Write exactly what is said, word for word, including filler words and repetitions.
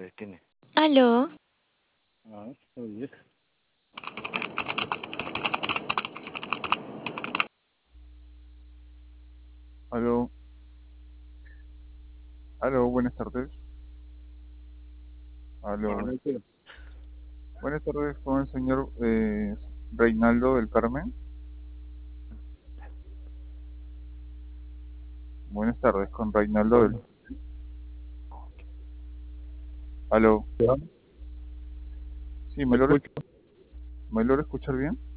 tardes, tiene. Aló, Ah, oye. Aló, aló, buenas tardes. Aló, Hola, tío. buenas tardes con el señor eh, Reinaldo del Carmen. Buenas tardes con Reinaldo del... Aló, Ya, sí, te ¿me logra, escucho. ¿me logra escuchar bien?